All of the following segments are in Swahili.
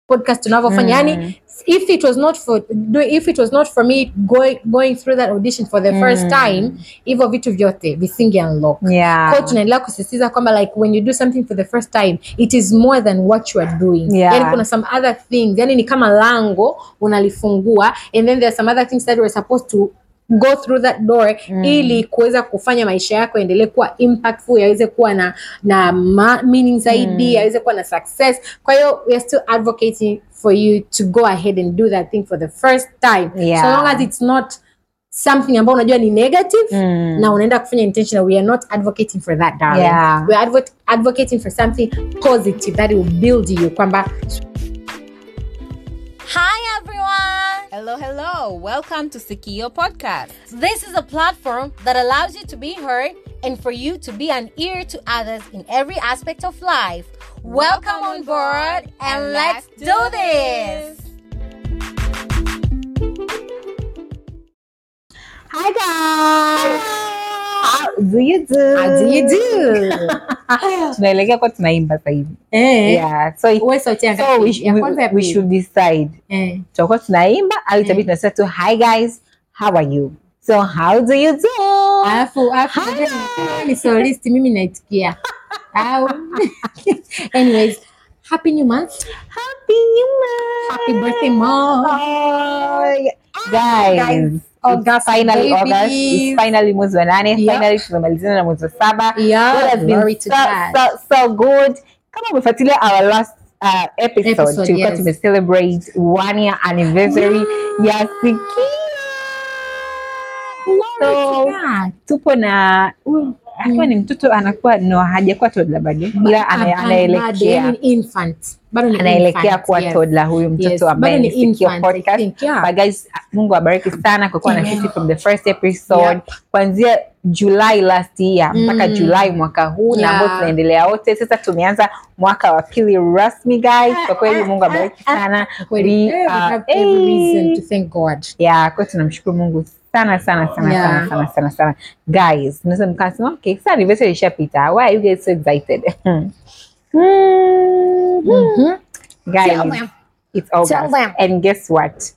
podcast tunavyofanya. Yani if it was not for me going through that audition for the first time, hivyo vitu vyote visinge unlock. Kwa tunaendelea kusisitiza kwamba like when you do something for the first time, it is more than what you are doing. Yani kuna some other things, yani ni kama lango unalifungua, and then there are some other things that you are supposed to go through that door ili kuweza kufanya maisha yako endelee kuwa impactful, yaweze kuwa na meaning zaidi, yaweze kuwa na success. Kwa hiyo we are still advocating for you to go ahead and do that thing for the first time, so long as it's not something ambao unajua ni negative na unaenda kufanya intentional. We are not advocating for that, darling. We are advocating for something positive that will build you. Kwamba hi everyone, hello, welcome to Sikio Podcast. This is a platform that allows you to be heard and for you to be an ear to others in every aspect of life. Welcome on board and let's do this. Hi guys, how do you do? Tunaelekea kwa tunaimba sasa hivi. So we should decide. Tutakuwa tunaimba au itabidi tunasema tu hi guys, how are you? So how do you do? Afu ni solist mimi naitikia. Anyways, happy new month. Happy birthday month. Guys. August, finally babies. August is finally mwezi wa 8. Finally tumemalizana na mwezi wa 7. So good. Kama umefuatilia our last episode tulikuwa tumecelebrate 1 year anniversary ya Sikio. So tupo na akiwa ni mtoto anakuwa hajakuwa toddler bado, ila anaelekea infant, bado ni anaelekea kuwa toddler huyu mtoto ambaye ni Sikio Podcast. But guys, Mungu abariki sana kwa kuwa na sisi from the first episode kuanzia July last year mpaka July mwaka huu na ambao tunaendelea wote. Sasa tumeanza mwaka wa pili rasmi guys. Kwa kweli Mungu abariki sana. We have every reason to thank God. Kwa tunamshukuru Mungu sana. Guys, unaweza mkasema okay, sasa anniversary ishapita. Why are you guys so excited? Guys, it's August. And guess what?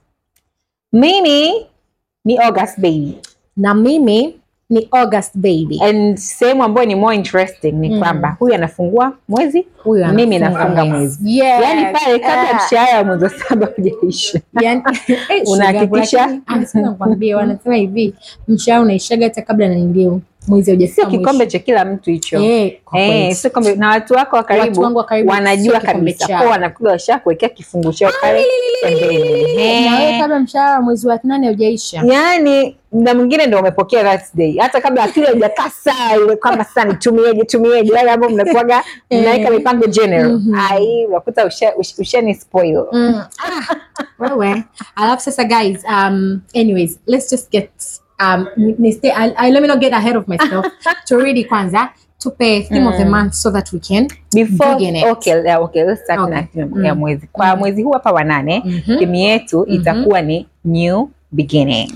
Mimi ni August baby. Na mimi ni August baby. And same ambayo ni more interesting ni kwamba huyu anafungua mwezi, mimi nafunga mwezi. Yani pale kabla mshahara mwezi 7 hujaisha. Yani unahakikisha anasema kwambie wanasema hivi mshahara unaishaga hata kabla na ndio mwezi hujafika. Sio kikombe cha kila mtu hicho. Sio kombe na watu wako wa karibu wanajua kabisa kwa wanakuwa washakuwekea kifungu chao pale pembeni. Na wewe kabla mshahara mwezi wa 8 hujaisha. Yani na mwingine ndio umepokea that day. Hata kabla akili haijakaa saa ile kwamba sasa nitumieje wale ambao mnakuaga mnaika mipango general. Unakuta ushani spoil. Wewe. Alafu sasa guys, anyways, let's just get let me not get ahead of myself. To read kwanza tupe theme of the month so that we can begin it. Okay, let's start na ya mwezi. Kwa mwezi huu hapa wa 8, theme yetu itakuwa ni new beginning.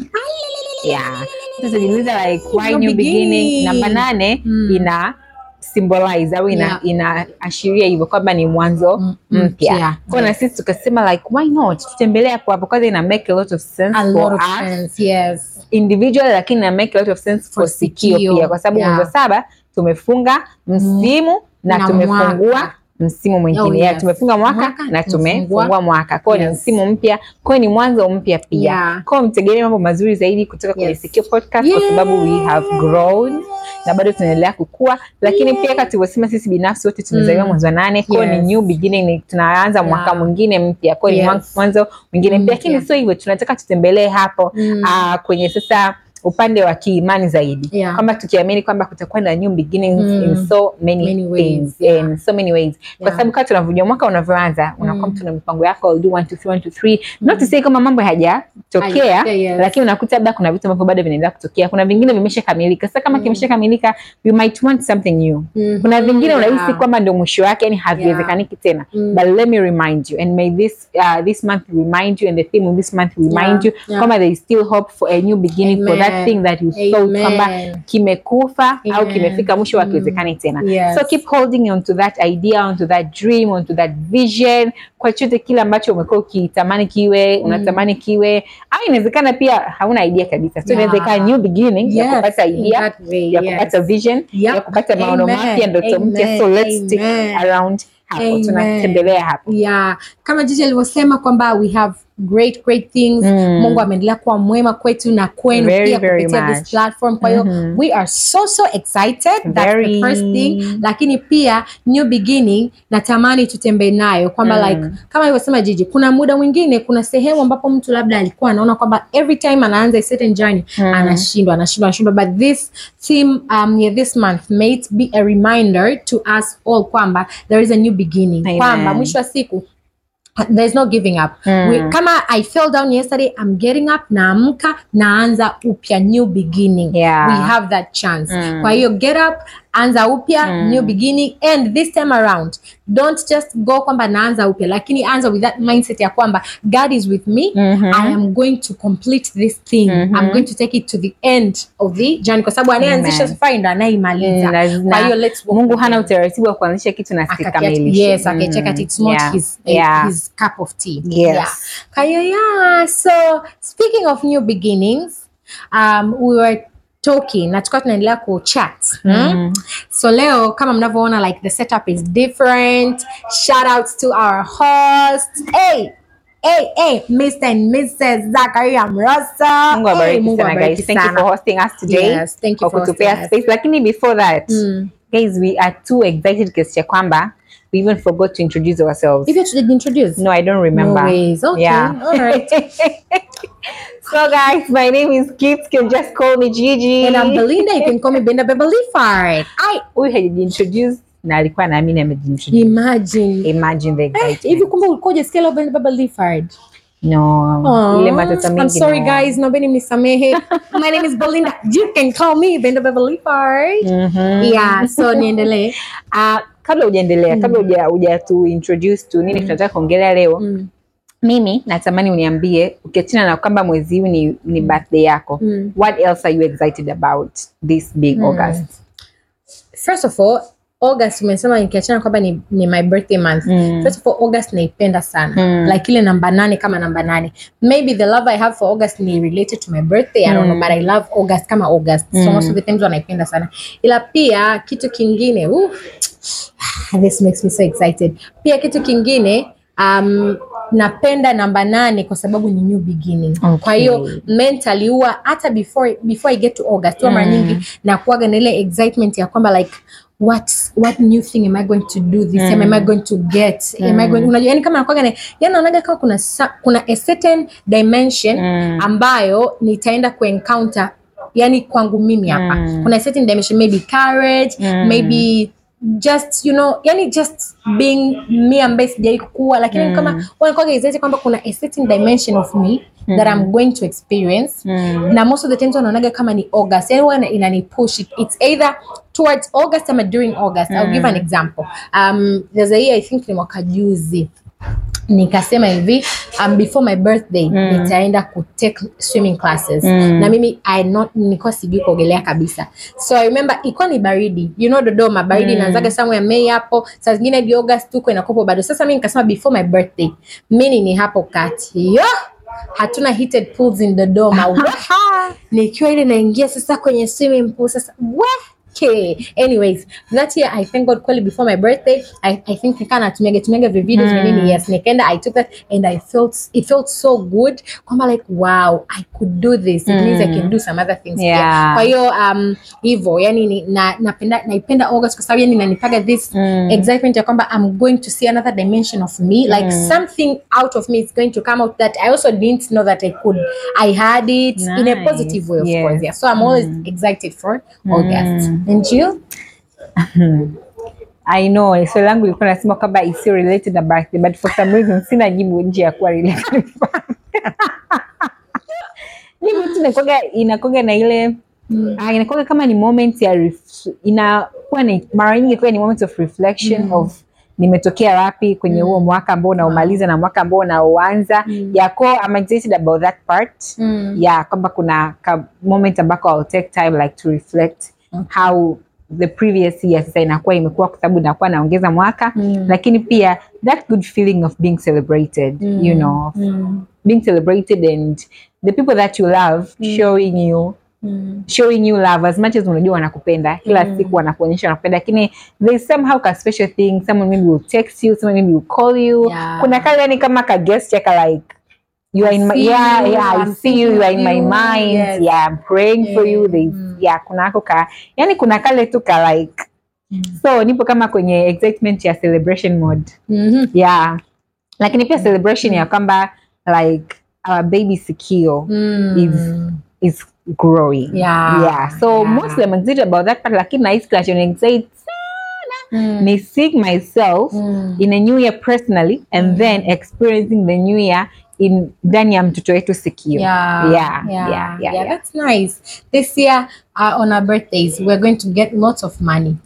Sasa jiuliza like why new beginning? Namba 8 ina symbolize au inaashiria hivyo kwamba ni mwanzo mpya. Kwa na sisi tukasema like why not tutembelee hapo because ina make a lot of sense for us. Individual, lakini na make a lot of sense for Sikio pia kwa sababu mwezi wa 7 tumefunga msimu na tumefungua msimu mwingine. Tumefunga mwaka na tumefungua mwaka. Kwa ni msimu mpya, kwa ni mwanzo mpya pia. Kwa mtegemea mambo mazuri zaidi kutoka kwenye Sikio Podcast kwa sababu we have grown na bado tunaendelea kukua, lakini pia kama tulivyosema sisi binafsi wote tumezaliwa mwezi wa 8. Kwa ni new beginning, tunaanza mwaka mwingine mpya. Kwa ni mwanzo mwingine mpya, lakini sio hivyo, tunataka tutembelee hapo kwenye sasa upande wa kiimani zaidi kwamba tukiamini kwamba kutakuwa na new beginnings in so many things in so many ways kwa sababu kama tunavyojua mwaka unavyoanza unakuwa mtu na mipango yako do 1 2 3 1 2 3 not to say kama mambo hayajatokea lakini unakuta labda kuna vitu ambavyo bado vinaendelea kutokea, kuna vingine vimeshakamilika. Sasa kama kimeshakamilika you might want something new. Kuna vingine unahisi kwamba ndio mwisho wake, yani haviwezekaniki tena. But let me remind you, and may this month remind you, and the theme of this month remind you kwamba there is still hope for a new beginning. Amen. For that that thing that you thought kwamba kimekufa au kimefika mwisho hakiwezekani tena. So keep holding on to that idea, on to that dream, on to that vision, kwa chochote kile ambacho umekuwa ukitamani kiwe, unatamani kiwe, au inawezekana pia hauna idea kabisa. So inawezekana new beginning ya kupata idea, ya kupata vision, ya kupata maono mapya, ndoto mpya. So let's stick around hapo, tunatembelea hapo. Kama Gigi alivyosema kwamba we have great things. Mungu ameendelea kuwa mwema kwetu na kwenu pia kupitia this platform. Kwa hiyo we are so excited. That's the first thing. Lakini pia new beginning natamani tutembee nayo kwamba like kama alivyosema Gigi, kuna muda mwingine, kuna sehemu ambapo mtu labda alikuwa anaona kwamba every time anaanza a certain journey anashindwa, but this theme this month may it be a reminder to us all kwamba there is a new beginning. Kwamba mwisho wa siku there's no giving up. Kama I fell down yesterday, I'm getting up, naamka, naanza upya, new beginning. We have that chance. Kwa hiyo get up, anza upya, new beginning. And this time around, don't just go kwamba naanza upya, lakini anza with that mindset ya kwamba God is with me. I am going to complete this thing. I'm going to take it to the end of the journey, kwa sababu anayeanzisha safari ndo anaimaliza. Kwa hiyo let's walk. Mungu hana utaratibu wa kuanzisha kitu na sikamilisha. Yes, check it. It's not his cup of tea. Kwa hiyo so speaking of new beginnings, we were talking na tukawa tunaendelea ku chat. So leo kama mnavyoona, like the setup is different. Shout outs to our hosts. Hey, Mr. and Mrs. Zakaria Mrosa. Mungu abariki sana guys. Thank you for hosting us today. Yes, thank you for hosting us. Lakini before that, guys, we are too excited kiasi kwamba we even forgot to introduce ourselves. If you should introduce? No, I don't remember. No ways. Okay. All right. So guys, my name is Kit. You can just call me Gigi. And I'm Belinda. You can call me Benda Bebelifard. We had introduced na alikuwa na mimi amejintroduce. Imagine the excitement. Hivi kumbe ulikuwa hujasikia leo Benda Bebelifard? No. Ile matata mingi. I'm sorry guys, nobody mnisamehe. My name is Belinda. You can call me Benda Bebelifard. So niendelee. Kabla hujaendelea, kabla huja tu introduce to nini tunataka kuongelea leo. Mimi natamani uniambie, ukiachana na kwamba mwezi huu ni birthday yako, what else are you excited about this big August? First of all, August umesema nikiachana kwamba ni my birthday month. First of all, August naipenda sana. Like ile namba 8 kama namba 8. Maybe the love I have for August ni related to my birthday. I don't know, but I love August kama August. So most of the times naipenda sana. Ila pia kitu kingine, this makes me so excited. Pia kitu kingine, napenda namba 8 kwa sababu ni new beginning. Kwa hiyo mentally huwa hata before I get to August mara nyingi na kuaga na ile excitement ya kwamba like what new thing am I going to do this time? Am I going to get? Am I going, unajua yani kama nakuaga naonaga kama kuna a certain dimension ambayo nitaenda ku encounter yani kwangu mimi hapa. Kuna a certain dimension, maybe courage, maybe just yani just being me ambaye sijai kukua, lakini kama wanakuwa excited kwamba kuna a certain dimension of me that I'm going to experience. Na most of the times wanaonaga kama ni August, yani inani push it's either towards August or during August. I'll give an example. There's a year I think ni mwaka juzi nikasema hivi, before my birthday nitaenda ku take swimming classes. Na mimi nilikuwa sijui kuogelea kabisa. So I remember ilikuwa ni baridi. Dodoma baridi inaanzaga somewhere May hapo. Saa zingine hadi August tuko inakopo bado. Sasa mimi nikasema before my birthday mimi ni hapo kati. Hatuna heated pools in Dodoma. Nikiwa ile naingia sasa kwenye swimming pool sasa. Okay. Anyways, that year I thank God kweli before my birthday I think nikana tumiaga videos nini. Yes, nikaenda, I took that and it felt so good kwamba like wow, I could do this. It means I can do some other things. Kwa hiyo hivyo yani naipenda August kwa sababu yani inanipaga this excitement ya kwamba I'm going to see another dimension of me, like something out of me is going to come out that I also didn't know that I had it. Nice. In a positive way, of course. Yeah. So I'm always excited for August. And you? I know, so langu ilikuwa nasema kwamba it's related na birthday, but for some reason sina jibu nje ya kuwa related. Inakuwa na ile inakuwa kama ni moment ya inakuwa ni mara nyingi kwa ni moment of reflection of nimetokea wapi kwenye huo mwaka ambao unaomaliza na mwaka ambao unaoanza. Yako I'm excited about that part. Kwamba kuna moment ambako I'll take time like to reflect how the previous year sasa inakuwa imekuwa, kwa sababu nakuwa naongeza mwaka. Lakini pia that good feeling of being celebrated, you know, being celebrated and the people that you love showing you love as much as unajua wanakupenda kila siku, wanakuonyesha wanakupenda, lakini there's somehow a special thing, someone maybe will text you, someone maybe will call you. Kuna kale yani kama ka gesture ka like you are in my I see you are in my mind. I'm praying for you. Kuna ako ka yani kuna kale tu ka like so nipo kama kwenye excitement ya celebration mode. Lakini pia celebration ya kwamba like our baby Sikio is growing. So mostly I'm excited about that part, lakini na hisi excited sana ni seeing myself in a new year personally and then experiencing the new year in ndani ya mtoto wetu Sikio. That's nice. This year on our birthdays we're going to get lots of money.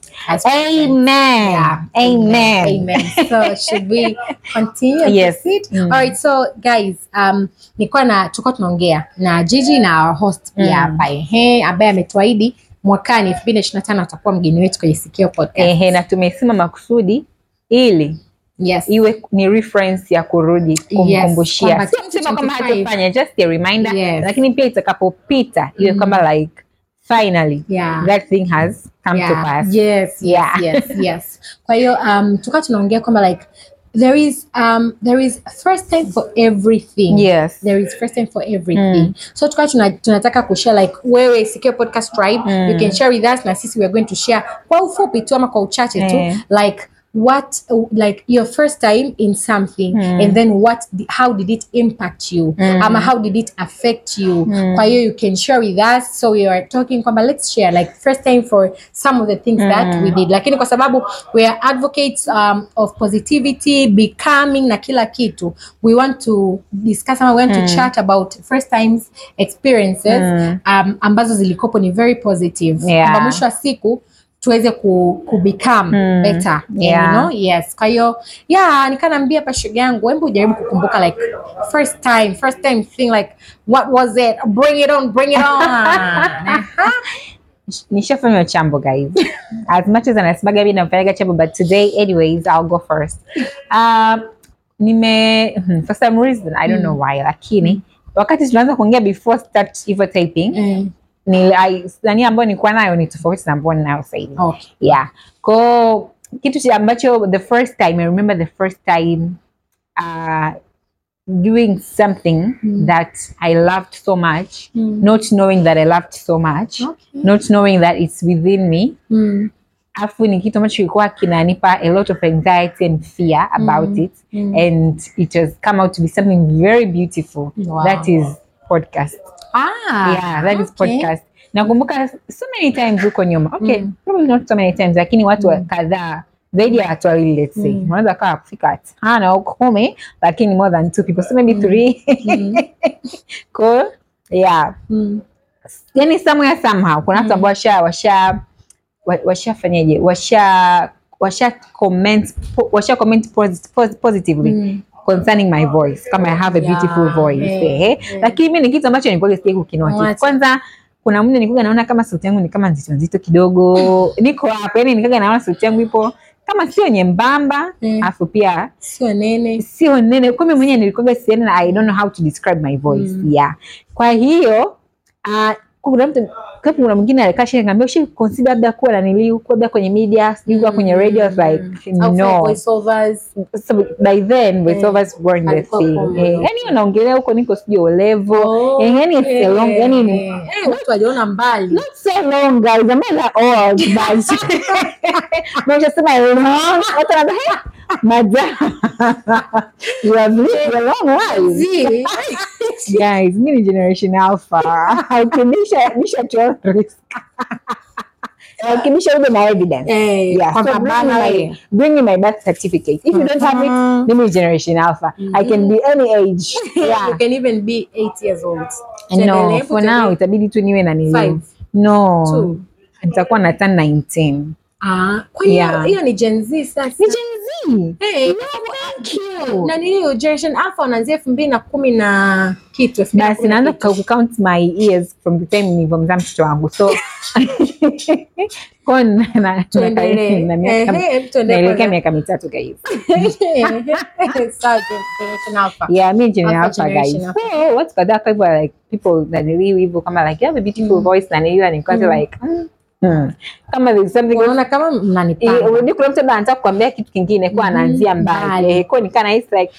Amen. So should we continue? Yes. All right, so guys, tulikuwa tunaongea na Gigi na our host pia ambaye ametuahidi mwakani 2025 atakuwa mgeni wetu kwenye Sikio podcast. Na tumesema makusudi ili iwe ni reference ya kurudi kumkumbushia. Sio kama hatufanya, just a reminder. Lakini pia itakapopita iwe kama like finally that thing has come to pass. Yes. Kwa hiyo tulikuwa tunaongea kwamba like there is first time for everything. There is first time for everything. So tulikuwa tunataka kushare like wewe Sikio podcast tribe, you can share with us, na sisi we are going to share kwa ufupi tu ama kwa uchache tu like what like your first time in something and then how did it impact you ama how did it affect you. Kwa hiyo you can share with us, so we are talking kwamba let's share like first time for some of the things that we did, lakini kwa sababu we are advocates of positivity, becoming na kila kitu, we want to discuss we want to chat about first times experiences ambazo zilikopo ni very positive kwa mwisho wa siku tuweze ku become better, you know. Kwa hiyo nikanaambia pa shoga yangu, hebu ujaribu kukumbuka like first time thing, like what was it? Bring it on. Nishafanya chambo guys. As much as anasemaga mimi nafanyaga chambo, but today anyways I'll go first. For some reason I don't know why, lakini wakati tunaanza kuongea before start hivyo typing nani ambayo nilikuwa nayo ni tofauti na ambayo ninayo sasa hivi. Kwa kitu ambacho the first time I remember, the first time doing something that I loved so much, not knowing that I loved so much, not knowing that it's within me. Afu ni kitu ambacho kilikuwa kinanipa a lot of anxiety and fear about it, and it has come out to be something very beautiful. That is podcast. That is podcast. Nakumbuka so many times huko nyuma. Probably not so many times, lakini watu kadhaa zaidi ya watu wawili, let's say. Unaweza kaa kufika 5 au 10, lakini more than 2 people, so maybe 3. Cool. Yani somehow kuna watu ambao washafanyaje? Washa comment positively concerning my voice, kama I have a beautiful voice. Lakini mimi ni kitu ambacho nilikuwa sijui kukinotice. Kwanza kuna muda nilikuwa naona kama sauti yangu ni kama nzito kidogo. Niko hapo yani nikaga naona sauti yangu ipo kama sio nyembamba, afu pia sio nene. Kwa mimi mwenyewe nilikuwa sieni na I don't know how to describe my voice. Kwa hiyo kuna mtu kuna mwingine alikasha ngambia ushi consider labda kuwa na nilikuwa kwenye media, sijui kwenye radio, like no voiceovers. So by then voiceovers weren't the thing. Yani unaongelea huko niko sio level. Yani it's a long, yani watu waliona mbali. Not so long guys, I'm not old but no just my long. Watu wanaambia madam you have lived a long while. Guys, mini generation alpha. Nisha to risk. Kimisha ube na evidence. So bring me my birth certificate. If you don't have it, mini generation alpha. I can be any age. You can even be 8 years old. No, for now itabidi tu niwe na nini. No. Nitakuwa na turn 19. Kwa hiyo ni Gen Z sasa. Ni Gen Z. Hey, thank you. Na niyo Generation Alpha wanaanzia 2010 na kitu. Basi naanza count my years from the time nilipomzaa mtoto wangu. So naelekea miaka 3 guys. Yeah, me Generation Alpha guys. So what's got that people like people that really hivyo kama like you have a beautiful voice na nilila ni kwanza like kama there's something unaona kama mnanipanga. Unajua kuna mtu anataka kukwambia kitu kingine kwa anaanzia mbali. Kwa nikana is like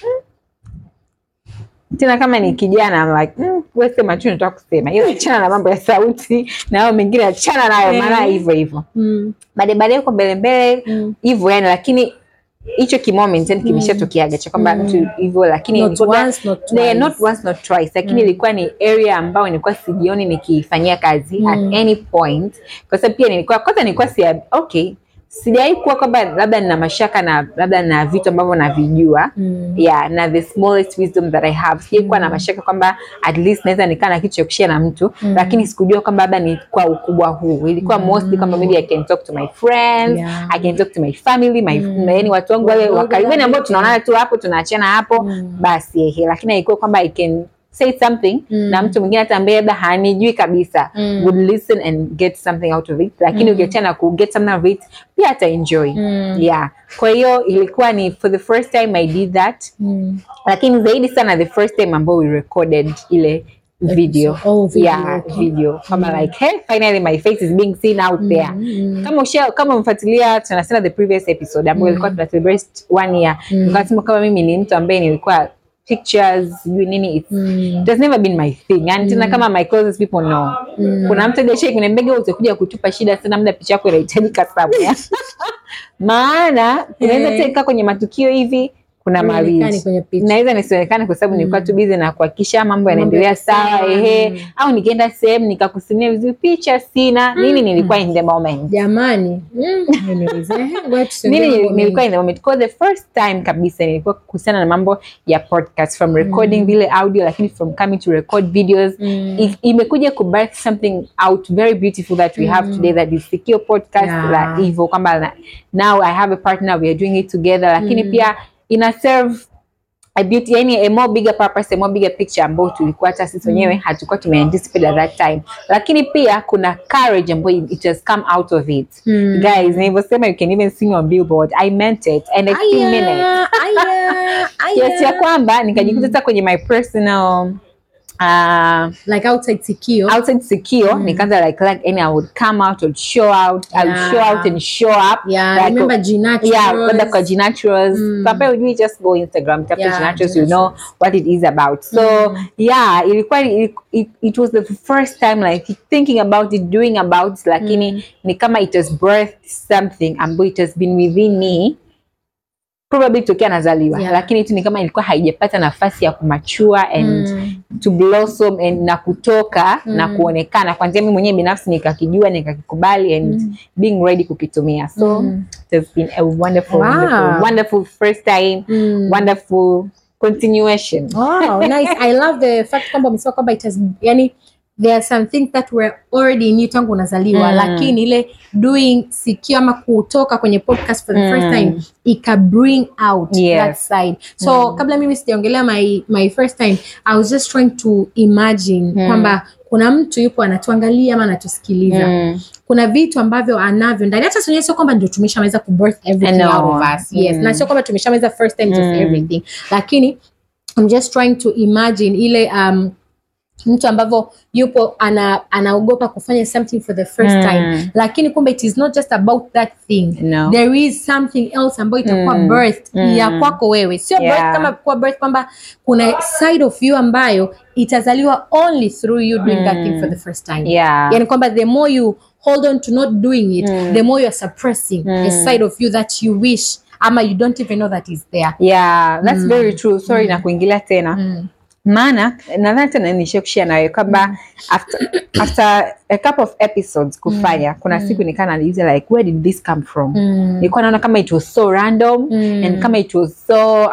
tena kama ni kijana I'm like wewe sema tu nataka kusema. Hiyo achana na mambo ya sauti na hao mengine achana nayo maana hivyo. Baadaye uko mbele hivyo yani lakini hicho kimoment yani kimeshatokeaga cha kwamba mtu hivyo lakini not once not twice lakini ilikuwa ni area ambayo nilikuwa sijioni nikifanyia kazi at any point kwa sababu pia nilikuwa okay sijai kuwa kwamba labda nina mashaka na labda na vitu ambavyo navijua na the smallest wisdom that I have sijai kuwa na mashaka kwamba at least naweza nikaa na kitu cha kushare na mtu lakini sikujua kwamba labda ni kwa ukubwa huu ilikuwa mostly kwamba maybe I can talk to my friends I can talk to my family yani watu wangu wale wa karibu ambao tunaonana tu hapo tunaachana hapo basi lakini ilikuwa kwamba I can say something na mtu mwingine hata ambaye labda hanijui kabisa would listen and get something out of it lakini ukiachana ku get something out of it pia ata enjoy kwa hiyo ilikuwa ni for the first time I did that lakini zaidi sana the first time ambao we recorded ile video video kama like hey finally my face is being seen out there kama mfuatilia tunasema the previous episode ambayo ilikuwa tuna celebrate 1 year nikasema kama mimi ni mtu ambaye nilikuwa pictures nini it has never been my thing and tena kama my closest people know kuna mtu deshe kuna mbege utakuja kutupa shida sana muda picha yako inahitajika sana maana unaweza teka kwenye matukio hivi kuna mawili naweza nisionekane kwa sababu nilikuwa tu busy na kuhakikisha mambo yanaendelea sawa au nikienda sehemu nikakusimia vizuri picha sina nini nilikuwa in the moment jamani nilikuwa in the moment because the first time kabisa nilikuwa kuhusiana na mambo ya podcast from recording vile audio lakini from coming to record videos imekuja ku birth something out very beautiful that we have today that is Sikio podcast la hivyo kwamba now I have a partner we are doing it together lakini pia ina serve a beauty yani a more bigger purpose a more bigger picture ambayo tulikuwa hata sisi wenyewe hatukuwa tumeanticipate at that time lakini pia kuna courage ambayo it has come out of it guys nilivyosema you can even sing on Billboard I meant it and I still mean it kiasi ya kwamba nikajikuta hata kwenye my personal like outside Sikio nikaanza like and I would come out and show out and show up like, remember Ginaturals kwenda kwa Ginaturals papa we just go Instagram tap Ginaturals you know what it is about so ilikuwa it was the first time like thinking about it doing about it lakini ni kama it has birthed something ambayo it has been within me probably tokea nazaliwa lakini tu ni kama ilikuwa haijapata nafasi ya kumachua and to blossom and na kutoka na kuonekana kwanza mimi mwenyewe binafsi nikakijua nikakikubali and being ready kukitumia so it has been a wonderful first time wonderful continuation. Wow, nice. I love the fact kwamba umesema kwamba it has yani there are some things that were already in you tangu unazaliwa lakini ile doing Sikio ama kutoka kwenye podcast for the first time ika bring out that side so kabla mimi sijaongelea my first time I was just trying to imagine kwamba kuna mtu yupo anatuangalia ama anatusikiliza kuna vitu ambavyo anavyo ndani hata sio kwamba ndio tumeshamaliza ku birth everything out of us na sio kwamba tumeshamaliza first time just everything lakini I'm just trying to imagine ile mtu ambavyo yupo anaogopa kufanya something for the first time lakini kumbe it is not just about that thing there is something else ambayo itakuwa birth ya kwako wewe sio birth kama kwa birth kwamba kuna side of you ambayo itazaliwa only through you doing that thing for the first time yani kwamba the more you hold on to not doing it the more you are suppressing a side of you that you wish ama you don't even know that is there that's very true sorry na kuingilia tena maana nadhani tena nishakushia nawe kwamba after a couple of episodes kufanya kuna siku nikana najiuliza like where did this come from nilikuwa naona kama it was so random and kama it was so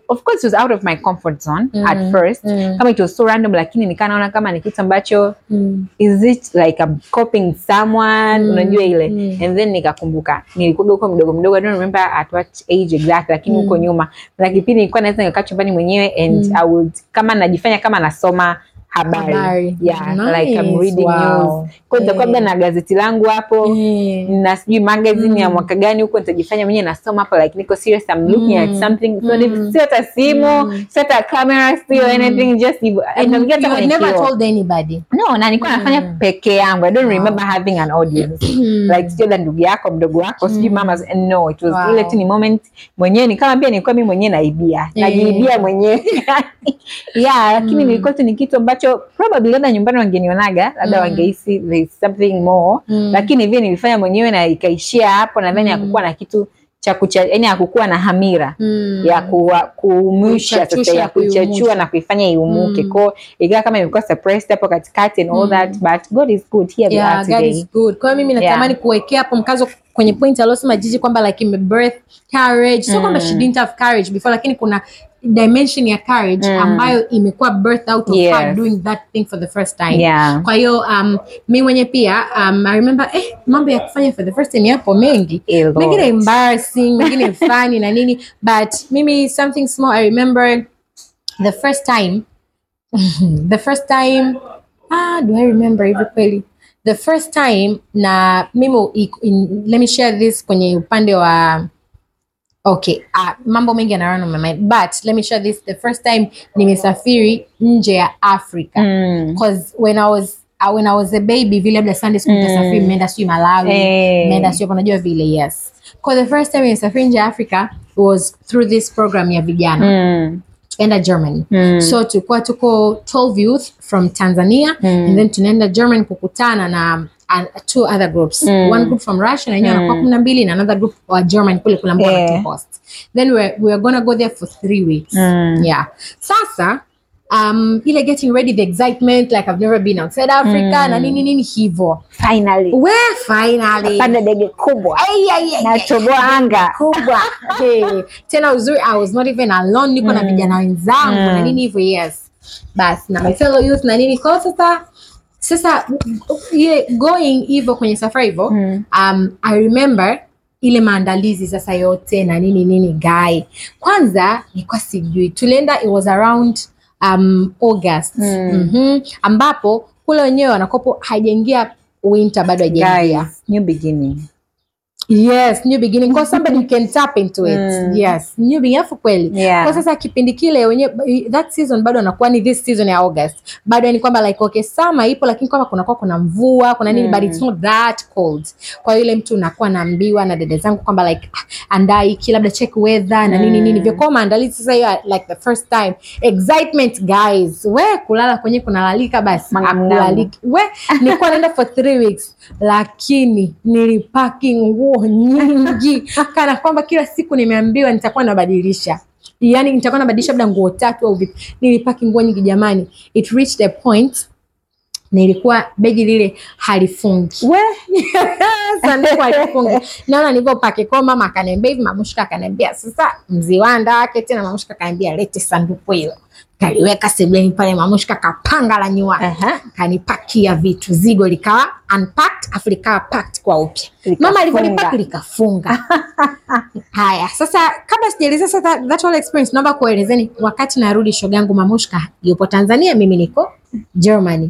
of course it was out of my comfort zone at first. Kama it was so random, lakini nikaona kama ni kitu ambacho is it like I'm copying someone, unajua ile. And then nikakumbuka nilikuwa huko mdogo, I don't remember at what age exactly, lakini huko nyuma na kipindi nilikuwa naweza nikaa chumbani mwenyewe and I would kama najifanya kama nasoma habari. Yeah, nice. Like I'm reading news. Kwa hiyo nitakuwa na gazeti langu hapo na sijui magazine ya mwaka gani huko, nitajifanya mwenyewe nasoma hapo like niko serious, I'm looking at something. So sio hata simu, sio hata camera, sio anything, just you never told anybody. No, na nilikuwa nafanya peke yangu. I don't remember having an audience. Like sio la ndugu yako, mdogo wako, sijui mama. No, it was really tiny moment mwenyewe. Ni kama pia nilikuwa mimi mwenyewe naibia. Najiibia mwenyewe. Yeah, lakini nilikuwa ni kitu ambacho probably labda nyumbani wangenionaga, labda wangehisi there's something more, lakini vile nilifanya mwenyewe na ikaishia hapo. Nadhani hakukuwa na kitu cha yani hakukuwa na hamira ya kuumusha sasa, ya kuchachua na kuifanya iumuke. Kwa ikawa kama ilikuwa surprised hapo katikati and all that, but God is good, here we are today. God is good. Kwa mimi natamani kuwekea hapo mkazo kwenye point alosema Gigi kwamba like birth courage, so kwamba she didn't have courage before, lakini kuna dimension ya courage ambayo imekuwa birth out of her doing that thing for the first time. Kwa hiyo mimi mwenyewe pia I remember mambo ya kufanya for the first time yapo mengi, mengine embarrassing, mengine funny na nini, but mimi something small. I remember the first time do I remember even kweli the first time na mimi let me share this kwenye upande wa mambo mengi yana run on my mind, but let me share this. The first time nimesafiri nje ya Africa, because when I was a baby vile labda Sunday school tasafiri nimeenda sio Malawi, nimeenda sio unajua vile. Yes, because the first time nimesafiri nje ya Africa was through this program ya vijana tukaenda Germany. So tulikuwa tuko 12 youth from Tanzania and then tunaenda Germany kukutana na two other groups. One group from Russia na yenyewe wanakuwa 12 na another group wa Germany kule kulambona to host. Then we were going to go there for 3 weeks. Yeah. Sasa ile getting ready, the excitement like I've never been outside Africa na nini hivo. Finally. Panda ndege kubwa. Na choboa anga kubwa. Tena uzuri I was not even alone, niko na vijana wenzangu na nini hivo. Yes. Bas na my fellow youth na nini kwa sasa going hivyo kwenye safari hivyo I remember ile maandalizi sasa yote na nini guy. Kwanza nilikuwa sijui. Tulienda, it was around August. Ambapo kule wenyewe wanakopo haijaingia winter bado haijaingia. New beginning. Yes, new beginning. Because somebody can tap into it. Yes, new beginning afu kweli. Kwa sasa kipindi kile wenyewe that season bado anakuwa ni this season ya August. Bado ni kwamba like okay summer ipo, lakini kwamba kuna mvua, kuna nini, but it's not that cold. Kwa yule mtu unakuwa naambiwa na dada zangu kwamba like andai kila labda check weather na nini vyo kwa maandalizi sasa hiyo like the first time. Excitement guys. We kulala kwenye kunalalika basi. Akulaliki. We nilikuwa naenda for 3 weeks lakini nilipaki nguo nyingi kana kwamba kila siku nimeambiwa nitakuwa nabadilisha. Yani nitakuwa nabadilisha labda nguo 3 au vipi. Nilipaki nguo nyingi jamani. It reached a point nilikuwa begi lile halifungi. Sanduku halifungi. Naona nilipopaki kwa mama akaniambia hivi, mamushka akaniambia sasa mziwanda wake tena, mamushka akaniambia lete sanduku hilo. Kaliweka sebuleni pale, mamushka kapanga la nyua. Kanipakia vitu, zigo likawa unpacked, afu likawa packed kwa upya. Mama alivyolipaki likafunga. Haya, sasa kabla sijaeleza sasa that whole experience, naomba kuelezeni wakati narudi shoga yangu mamushka yupo Tanzania, mimi niko Germany.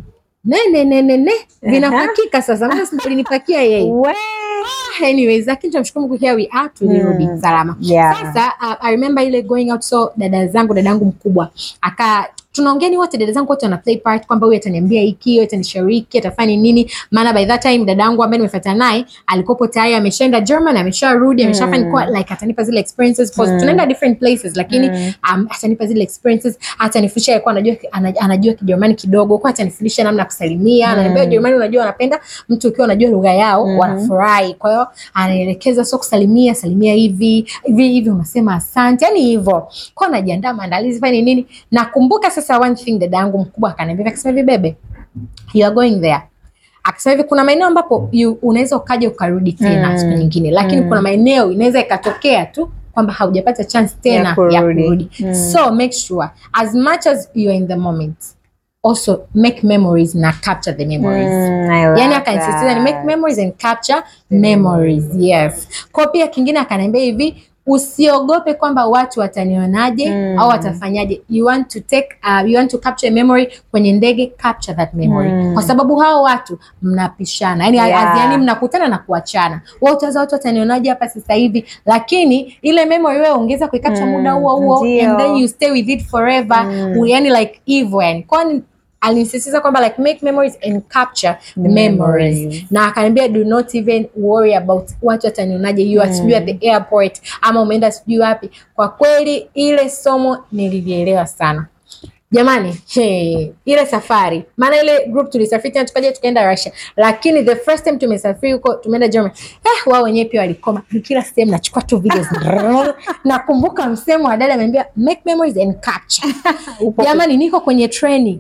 Vinapakika sasa, mbona sindalinipakia yeye. Anyways, lakini tunamshukuru Mungu, here we are, tulirudi salama. Sasa I remember ile going out, so dadangu mkubwa tunaongeni wote, dada zangu wote wana play part kwamba huyu ataniambia hiki, huyu atanishiriki, atafanya nini. Maana by that time dadangu ambaye nimefuata naye alikopo tayari ameshaenda German, amesharudi, ameshafanya kwa like atanipa zile experiences because tunaenda different places, lakini atanipa zile experiences, atanifundisha yeye anajua Kijerumani kidogo, kwa atanifundisha namna kusalimia. Ananiambia Germany unajua wanapenda mtu ukiwa unajua lugha yao wanafurahi. Kwa hiyo anaelekeza sio kusalimia hivi unasema asante, yani hivyo. Kwa najiandaa maandalizi fanya nini. Nakumbuka sasa one thing dadangu mkubwa akaniambia, akasema hivi bebe, you are going there. Akasema hivi kuna maeneo ambapo unaweza ukaja ukarudi tena siku nyingine, lakini kuna maeneo inaweza ikatokea tu kwamba haujapata chance tena ya kurudi. So make sure as much as you're in the moment, also make memories na capture the memories. Yani akanisisitiza ni make memories and capture memories. Yes. Kwa pia kingine akaniambia hivi, usiogope kwamba watu watanionaje au watafanyaje. You want to capture a memory kwenye ndege, capture that memory. Kwa sababu hao watu mnapishana. Yani mnakutana na kuachana. Watu watanionaje hapa sasa hivi, lakini ile memory wewe ongeza kuicapture muda huo and then you stay with it forever. Yani like even. Kwani alinsisitiza kwamba like make memories and capture the memories. Na akaniambia do not even worry about watu watanionaje, you are sijui at the airport ama umeenda sijui wapi. Kwa kweli ile somo nilielewa sana. Jamani, ile safari, maana ile group tulisafiri tena tukaenda Russia, lakini the first time tumesafiri huko tumeenda Germany, wao wenyewe pia walikoma. Kila sehemu nachukua tu videos. Nakumbuka msemo wa dada ameniambia make memories and capture. Jamani, niko kwenye training,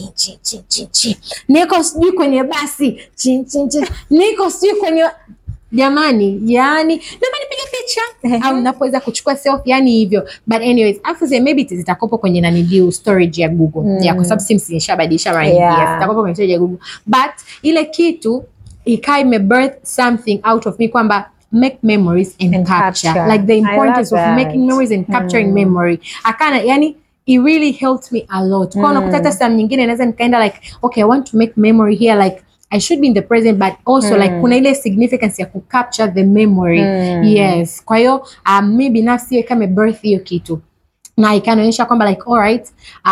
niko sijui kwenye basi, niko sijui kwenye jamani, yani ndio nipige picha au napoweza kuchukua selfie, yani hivyo. But anyways, after maybe zitakopo kwenye nani storage ya Google. Kwa sababu simu nishabadilisha right. Zitakopo kwenye storage ya Google. But ile kitu ikai me birth something out of me kwamba make memories and capture. Like the importance of making memories and capturing memory. Akana yani it really helped me a lot. Kwa unakuta hata saa nyingine naweza nikaenda like okay, I want to make memory here, like I should be in the present, but also like kuna ile significance ya capture the memory. Yes. Kwa hiyo mimi binafsi kama birth hiyo kitu na ikaonyesha kwamba like alright,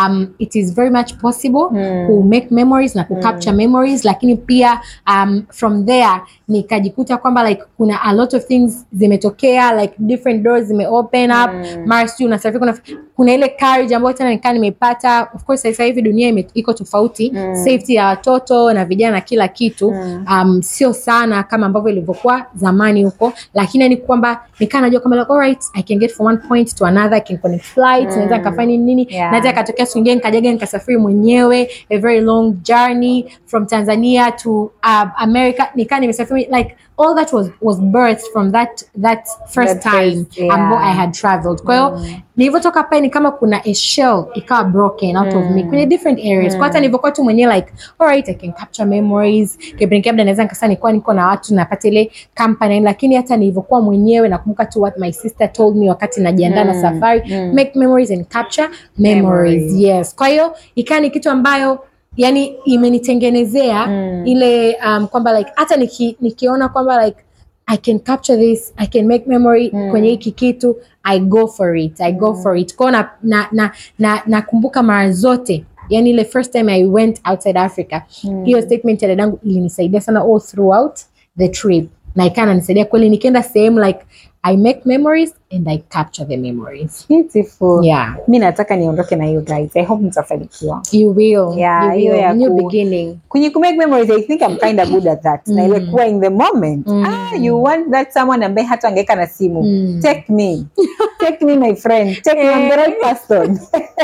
it is very much possible to make memories na capture memories, lakini pia from there nikajikuta kwamba like kuna a lot of things zimetokea, like different doors zime open up. Mara sio unasafiri, kuna ile courage ambayo tena nikaa nimepata. Of course sasa hivi dunia iko tofauti, safety ya watoto na vijana na kila kitu sio sana kama ambavyo ilivyokuwa zamani huko, lakini ni kwamba nikaa najua kwamba like alright, I can get from one point to another, I can connect flights, naweza kafanya nini, naweza katokea siku nyingine nikajaga nikasafiri mwenyewe a very long journey from Tanzania to America. Nikaa nimesafiri like all that was birthed from that first time I had traveled. Kwa hiyo nilivyotoka pale ni kama kuna a shell ikawa broken out of me kwenye different areas. Kwa hata nilivyokuwa tu mwenyewe like alright, I can capture memories, kipindi labda naweza nikasema niko na watu napata ile company, lakini hata nilivyokuwa mwenyewe nakumbuka tu what my sister told me wakati najiandaa na safari, make memories and capture memories. Yes. Kwa hiyo ikani kitu ambayo yani imenitengenezea ile kwamba like hata nikiona kwamba like I can capture this, I can make memory kwenye hiki kitu, I go for it. Kwa nakumbuka mara zote, yani ile first time I went outside Africa, hiyo statement ya dadangu ilinisaidia sana all throughout the trip. Na ikana nisaidia kweli, nikienda sehemu like I make memories and I capture the memories. Beautiful. Yeah. Mimi nataka niondoke na hiyo guys. I hope mtafanikiwa. You will. Yeah, you will. New beginning. Kwenye ku make memories, I think I'm kind of good at that. Na ile kuwa in the moment. You want that someone ambaye hata angeka na simu. Take me. Take me my friend. Take me, I'm the right person.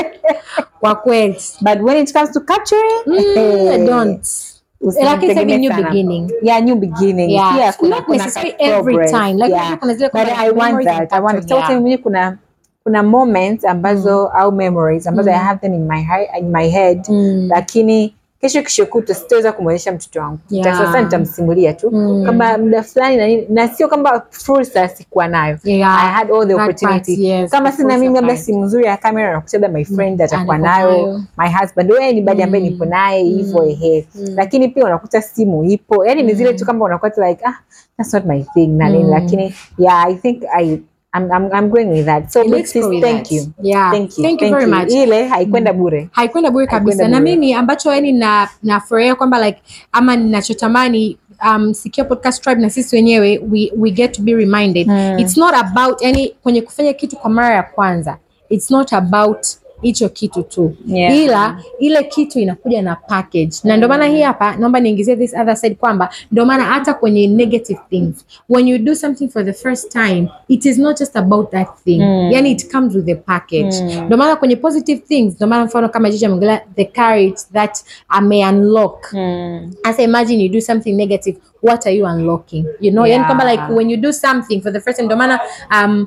Kwa kweli. But when it comes to capturing, don't. Like it's a new beginning. Yeah, new beginning. Yeah, not necessarily every time. Like but I want that. I want to tell me kuna moments ambazo au memories ambazo I have them in my head, lakini kesho kutu sitaweza kumwonyesha mtoto wangu. Sasa nitamsimulia tu kama muda fulani na sio kama fursa sikuwa nayo. I had all the opportunity. Kama sina mimi labda simu nzuri ya kamera na kusema my friend atakuwa nayo, my husband wewe ni badi ambaye nipo naye hivyo lakini pia unakuta simu ipo. Yani ni zile tu kama unakuta like that's not my thing na nini, lakini I think I'm going with that. So thank you. Yeah. Thank you very much. Ile haikwenda bure. Haikuenda bure kabisa. Na mimi ambacho yani nafurahia kwamba like ama ninachotamani Sikio Podcast Tribe na sisi wenyewe we get to be reminded. It's not about yani kwenye kufanya kitu kwa mara ya kwanza. It's not about hicho kitu tu. Ila ile kitu inakuja na package. Na ndio maana hii hapa naomba niingizie this other side kwamba ndio maana hata kwenye negative things, when you do something for the first time, it is not just about that thing. Yani it comes with the package. Ndio maana kwenye positive things, ndio maana mfano kama Jiji ameongelea the courage that I may unlock. As imagine you do something negative, what are you unlocking? You know, yani kwamba like when you do something for the first time, ndio maana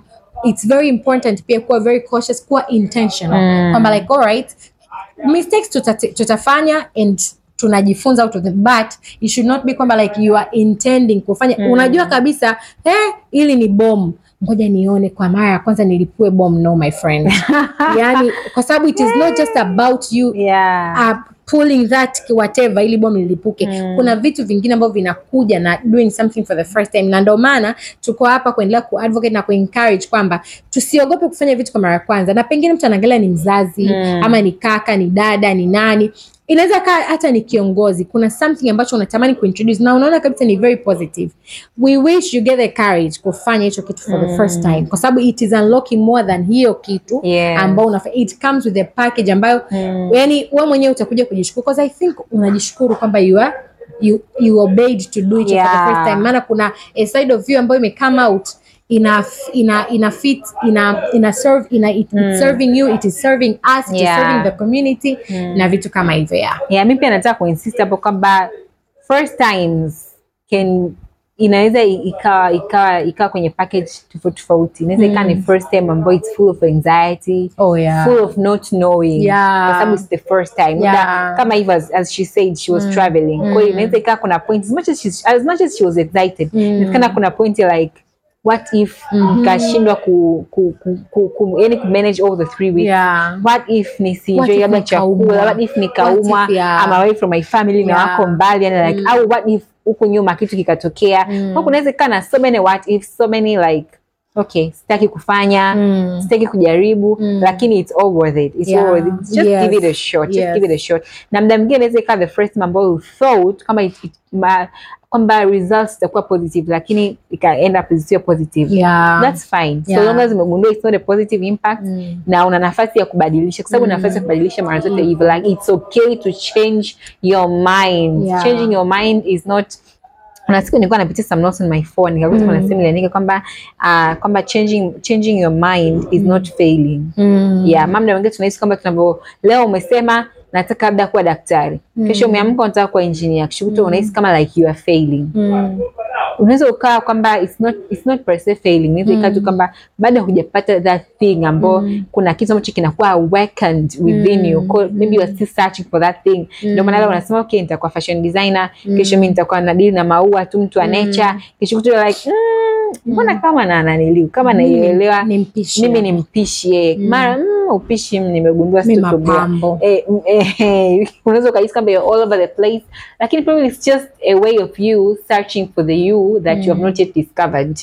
it's very important pia kuwa very cautious, kuwa intentional. Kwamba like alright, mistakes tutafanya and tunajifunza out of them, but it should not be kwamba like you are intending kufanya unajua kabisa ili ni bomb, ngoja nione kwa mara ya kwanza nilipue bomb. No my friend. Yani kwa sababu it is not just about you pulling that whatever ili bomb lilipuke. Kuna vitu vingine ambavyo vinakuja na doing something for the first time, na ndio maana tuko hapa kuendelea kuadvocate na kuencourage kwamba tusiogope kufanya vitu kwa mara ya kwanza. Na pengine mtu anaangalia ni mzazi ama ni kaka, ni dada, ni nani, inaweza hata ni kiongozi, kuna something ambacho unatamani kuintroduce na unaona kabisa ni very positive. We wish you get the courage kufanya hicho kitu for the first time, kwa sababu it is unlocking more than hiyo kitu ambao it comes with a package ambayo yani wewe mwenyewe utakuja kujishukuru, because I think unajishukuru kwamba you obeyed to do it for the first time. Maana kuna a side of you ambayo ime come out ina serve it's serving you, it is serving us, it is serving the community na vitu kama hivyo. Mimi pia nataka kuinsist hapo kwamba first times inaweza ikawa kwenye package tofauti. Inaweza ikawa ni first time ambayo it's full of anxiety, full of not knowing, kwa sababu it's the first time. Kama hivyo as she said she was traveling. Kwa hiyo inaweza ikawa kuna point as much as she was excited, inaweza kuna point like what if nikashindwa yani ku manage all the 3 weeks, what if nisienjoy labda chakula, what if nikaumwa, I'm away from my family na wako mbali, yani like au what if huko nyuma kitu kikatokea. Kwa kunaweza kana so many what if, so many like okay, sitaki kufanya, sitaki kujaribu, lakini it's all worth it. It's all worth it. Just give it a shot. Just give it a shot. Na muda mwingine inaweza ikawa the first time ambao you thought kama kwamba results zitakuwa positive, lakini ika end up as positive. That's fine. So long as umegundua it's not a positive impact na una nafasi ya kubadilisha, kwa sababu nafasi ya kubadilisha mara zote hivyo, like it's okay to change your mind. Changing your mind is not. Na siku nilikuwa napitia some notes on my phone, nikakuta kuna sehemu iliandika kwamba changing your mind is not failing. Mama wengine tunahisi kwamba tunavyo leo umesema nataka labda kuwa daktari, kesho umeamka unataka kuwa engineer, kesho unahisi kama like you are failing. Unaweza ukawa kwamba it's not per se failing, unaweza ikawa kwamba bado hujapata that thing ambapo kuna kitu ambacho kinakuwa awakened within you. Maybe you are still searching for that thing. Ndio maana leo unasema okay, nitakuwa fashion designer, kesho mimi nitakuwa na deal na maua tu, mtu wa nature, kesho kutu like mbona kama naniliu kama naielewa mimi ni mpishi mara upishi nimegundua mapambo unaweza kuhisi kama you're all over the place, lakini probably it's just a way of you searching for the you that you have not yet discovered.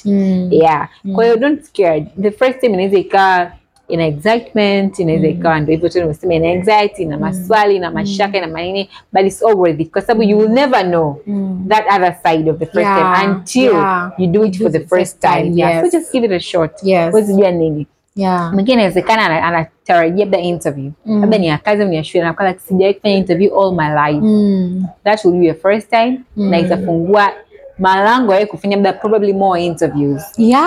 Kwa hiyo don't scared. The first time inaweza ikawa ina excitement, inaweza ikawa ndio hivyo tena unasema ina anxiety na maswali na mashaka na manini, but it's all worth it, kwa sababu you will never know that other side of the first time until you do it for the first time. So just give it a shot. Wezi jua nini. Mwingine inawezekana anatarajia labda interview, labda ni ya kazi au ni ya shule, na kama sijawahi kufanya interview all my life, that will be your first time, na itafungua malango ya kufanya labda probably more interviews.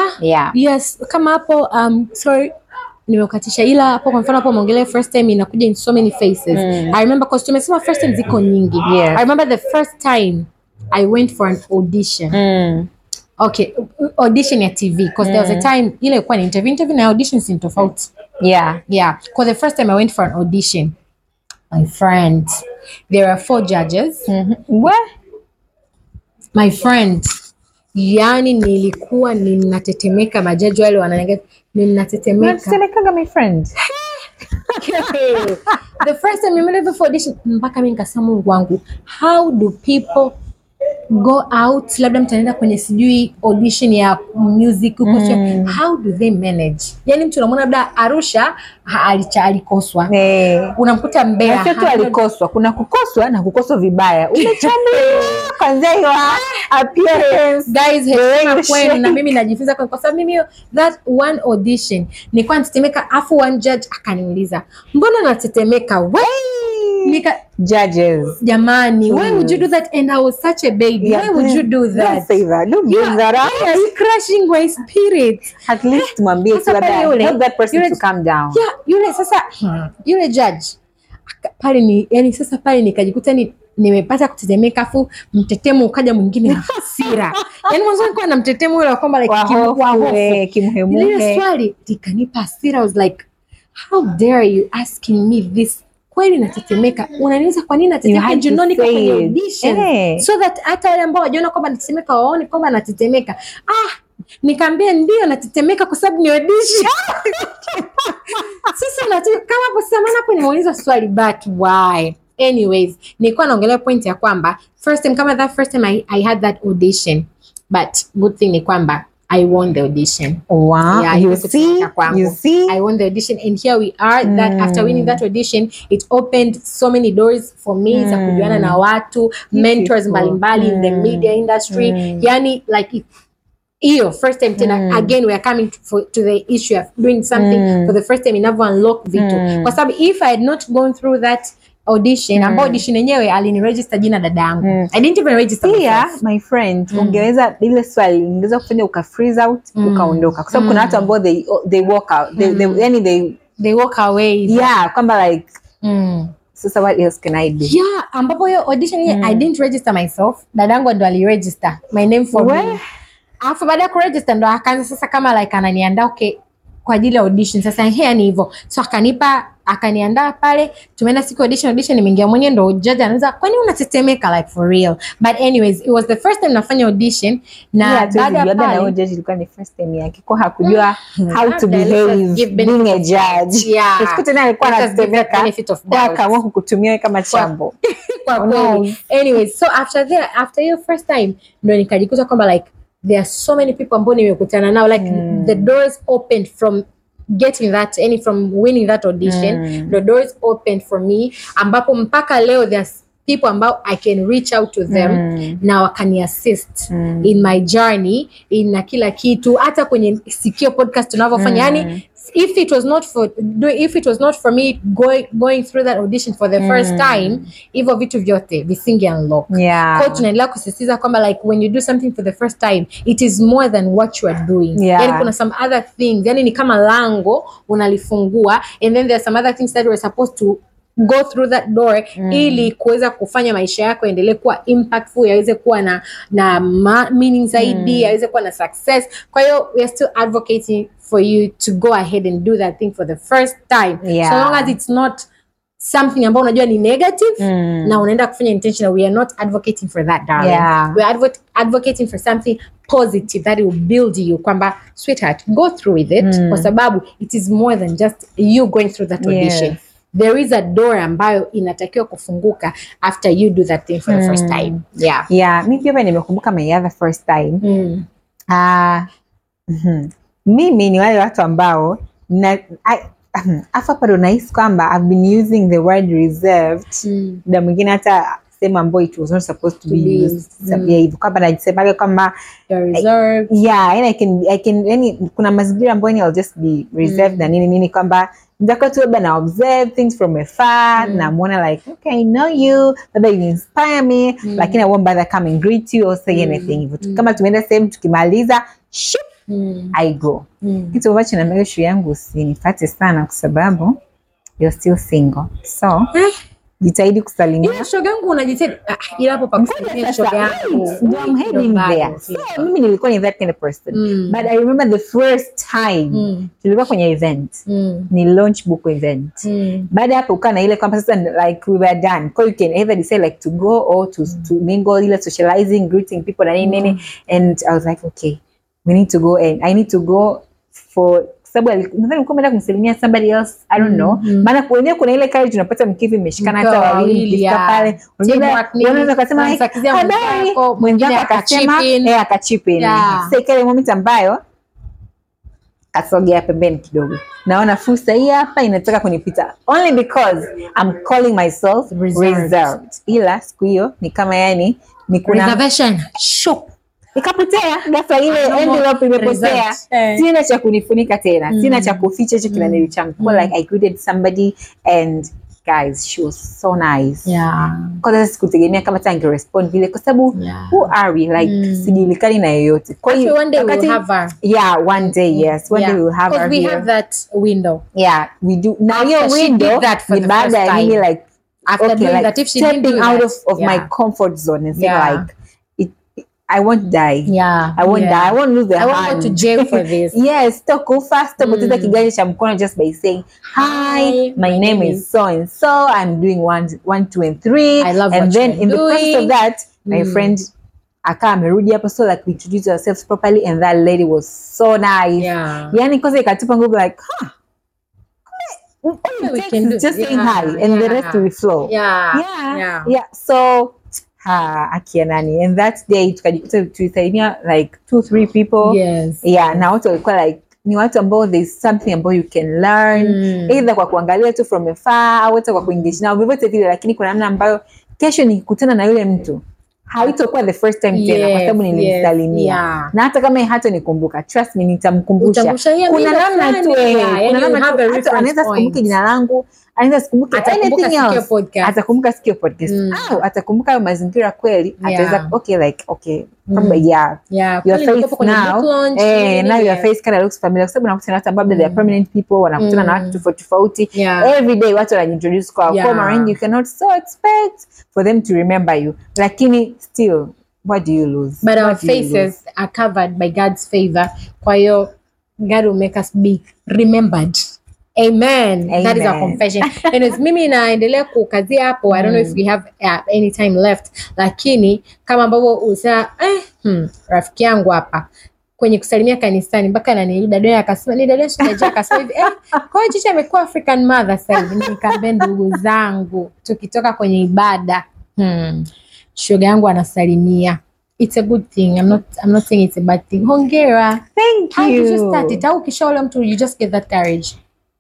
Yes, kama hapo sorry nimeukatisha, ila hapo kwa mfano hapo mongelea first time inakuja in so many faces. I remember because tumesema first time ziko nyingi. I remember the first time I went for an audition. Okay, audition ya TV, because there was a time ile ilikuwa ni interview na auditions ni tofauti. Because the first time I went for an audition, my friend, there are 4 judges. What? My friend, yani nilikuwa ninatetemeka, majaji wale wananiambia ninatetemeka. My friend. The first time I went for audition, mpaka mimi nikasema Mungu wangu, how do people go out, labda mtaenda kwenye sijui audition ya music huko, how do they manage? Yani mtu unamwona labda Arusha alikoswa, unamkuta Mbeya tu alikoswa. Kuna kukoswa na kukoswa vibaya, umechambuliwa kwanza hiyo appearance. Guys, heshima kwenu, na mimi najifunza kwa sababu mimi that one audition nilikuwa natetemeka, afu one judge akaniuliza mbona natetemeka judges, jamani, why would you do that? And I was such a baby. Why would you do that? Don't say that. Don't bring that up. Are you crushing my spirit? At least mwambie tu help that person to calm down. Yule sasa yule judge pale ni yani sasa pale nikajikuta ni nimepata kutetemeka, afu mtetemo ukaja mwingine na hasira. Yaani mwanzo nilikuwa na mtetemo ule kwamba like kimhemuhe. Ile swali likanipa hasira. I was like, how dare you asking me this? Kweli natetemeka. Unaniuliza kwa nini natetemeka? Junoni kwa kwenye audition. So that hata wale ambao wajiona kwamba natetemeka waone kwamba natetemeka. Nikamwambia ndio natetemeka kwa sababu ni audition. Sasa kama hapo samana hapo nimeuliza swali, but why? Anyways, nilikuwa naongelea point ya kwamba first time I had that audition, but good thing ni kwamba I won the audition. Wow. Yeah, you see? I won the audition, and here we are. That after winning that audition, it opened so many doors for me za kujuana na watu, mentors mbalimbali in the media industry. Yani like hiyo first time tena again we are coming to the issue of doing something for the first time, inavyo unlock vitu. Kwa sababu if I had not gone through that audition, ambao audition yenyewe aliniregister jina dadangu. I didn't even register myself. My friend, ungeweza ile swali ungeweza kufanya uka freeze out ukaondoka. Kwa sababu kuna watu ambao they walk out. They walk away. Yeah, kwamba like so what else can I do? Yeah, ambapo hiyo audition I didn't register myself. Dadangu ndo aliregister my name for me. Afu baada ya kuregister ndo akaanza sasa kama like ananiandaa kwa ajili ya audition. Sasa ni hivyo. So akaniandaa pale, tumeenda siku audition nimeingia mwenyewe, ndo judge anaanza, kwani unatetemeka like for real? But anyways, it was the first time nafanya audition na baada ya pale na judge ilikuwa ni first time yake, kwa hakujua how to behave being a judge. Yeah. Usikute naye alikuwa anatetemeka kwa akaamua kukutumia kama chambo. Kwa kweli. Anyways, so after your first time ndo nikajikuta kwamba like there are so many people ambao nimekutana nao, like the doors opened from getting that, any from winning that audition. The doors opened for me, ambapo mpaka leo there's people ambao I can reach out to them na wakani assist in my journey, in kila kitu, hata kwenye Sikio podcast tunavyofanya. Yani if it was not for me going through that audition for the first time, hivyo vitu vyote visinge unlock. Kwa tunaendelea kusisitiza kwamba like when you do something for the first time, it is more than what you are doing. Yani kuna some other things, yani ni kama lango unalifungua, and then there are some other things that you are supposed to go through that door ili kuweza kufanya maisha yako endelee kuwa impactful, yaweze kuwa na meaning zaidi, yaweze kuwa na success. Kwa hiyo we are still advocating for you to go ahead and do that thing for the first time. So long as it's not something ambao unajua ni negative na unaenda kufanya intentional, we are not advocating for that, darling. We are advocating for something positive that will build you, kwamba sweetheart, go through with it, kwa sababu it is more than just you going through that audition. There is a door ambayo inatakiwa kufunguka after you do that thing for the first time. Mimi pia nimekumbuka my other first time. Mimi ni wale watu ambao afa pado nahisi kwamba I've been using the word reserved. Muda mwingine hata sema ambayo it was not supposed to be used. Hivyo kwamba najisemaga kwamba reserved. I can yani kuna mazingira ambayo I'll just be reserved na nini kwamba nitaka tu labda na observe things from afar, na muona like okay, I know you, labda you inspire me, lakini I won't bother come and greet you or say anything. Hivyo kama tumeenda sehemu tukimaliza I go. Kitu ambacho na maisha yangu usinifuate sana kwa sababu you're still single. So jitahidi kusalimia. Shoga yangu unajitahidi ila hapo pa kusalimia shoga yangu. I'm heading there. So mimi nilikuwa ni that kind of person. But I remember the first time tulikuwa kwenye event. Ni launch book event. Baada hapo ukana ile kwamba sasa like we were done. So you can either decide like to go or to mingle, ile socializing, greeting people na nini. And I was like okay, we need to go, and I need to go for sababu nadhani nilikuwa nimeenda kumsalimia somebody else, I don't know. Maana kwenyewe kuna ile courage unapata mkivi mmeshikana hata wawili pale. Unaweza kusema habari, mwingine akasema akachip in. Sasa ile moment ambayo kasogea pembeni kidogo, naona fursa hii hapa inataka kunipita, only because I'm calling myself reserved. Ila siku hiyo ni kama yani ni kuna reservation shock ikapotea ghafla, ile envelope imepotea. Sina cha kunifunika tena, sina cha kuficha hicho kinanili changu. Like I greeted somebody and guys, she was so nice. Kwa sababu sikutegemea kama tange respond vile, kwa sababu who are we, like sijulikani na yoyote. Kwa hiyo one day we'll have her. One day, yes, one day we'll have her. Because we have that window. We do. Now your window that for the baada ya mimi like after doing that, if she didn't do out that, of my comfort zone and say like, I won't die. I won't die. I won't lose the hand. I won't go to jail for this. Yes, go fast. Poteza kiganja cha mkono just by saying, hi, my name is so and so. I'm doing 1, 2, and 3. I love and what then you're in doing. The process of that, my friend aka amerudi hapo, so like we introduced ourselves properly, and that lady was so nice. Yani kwanza ikatupa nguvu like, we can do just saying hi and the rest will flow. So akia nani, and that day tulisalimia like 2-3 people. Na watu walikuwa like ni watu ambao there's something ambao you can learn either kwa kuangalia tu from afar au hata kwa kuengage nao vyovyote vile, lakini kuna namna ambayo kesho nikikutana na yule mtu haitakuwa the first time tena kwa sababu nilimsalimia. Na hata kama hata nikumbuka, trust me, nitamkumbusha. Kuna namna tu kuna namna tu anaweza sikumbuke jina langu, anaweza sikumbuke anything else, atakumbuka sikio podcast au atakumbuka mazingira kweli, ataweza probably your face now now your face kind of looks familiar, sababu nakutana hata baada ya permanent people, wanakutana na watu tofauti every day, watu wanaintroduce kwa and you cannot so expect for them to remember you, lakini still what do you lose? But our faces are covered by God's favor, kwa hiyo God will make us be remembered. Amen. That is our confession. And mimi naendelea kukazia hapo. I don't know if we have any time left, lakini kama ambavyo usa rafiki yangu hapa kwenye kusalimia kanisani mpaka nani dada akasema ni dada Shikaja akasema hivi kwa hiyo chicha amekuwa African mother sasa hivi. Nikamwambia ndugu zangu, tukitoka kwenye ibada shoga yangu anasalimia. It's a good thing. I'm not saying it's a bad thing. Hongera. Thank you. How did you start it? Au kishaona mtu you just get that courage?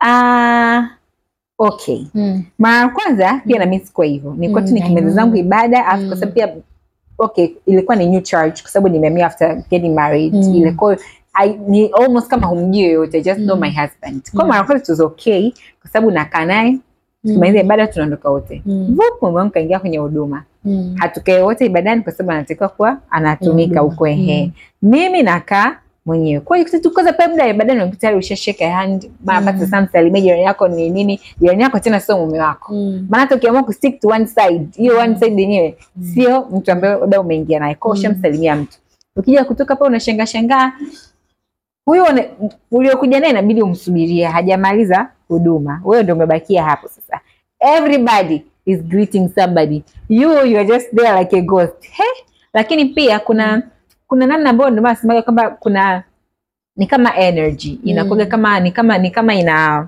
Okay. Mara kwanza pia na mimi sikuwa hivyo. Nilikuwa tu nikimaliza zangu ibada afu kwa sababu pia ilikuwa ni new church kwa sababu nimehamia after getting married. Ilikuwa ni almost kama humjui yote, just know my husband. Kwa mara kwanza it was okay kwa sababu nakaa naye. Tumaliza ibada tunaondoka wote. Vupo mwangu kaingia kwenye huduma. Hatukae wote ibadani kwa sababu anatakiwa kuwa anatumika huko mimi nakaa mwenyewe. Kwa hiyo tukoza pembeni ibadani unapita ushashake hand, basi sana salimia jirani yako ni nini? Jirani yako tena sio mume wako. Maana hata ukiamua ku stick to one side, hiyo one side yenyewe sio mtu ambaye labda umeingia naye. Kwa hiyo msalimia mtu. Ukija kutoka hapo unashangaa huyo uliokuja naye inabidi umsubirie hajamaliza huduma. Wewe ndio umebakia hapo sasa. Everybody is greeting somebody. You are just there like a ghost. Lakini pia kuna namna ambayo ndio nasemaga kwamba kuna ni kama energy inakuwa kama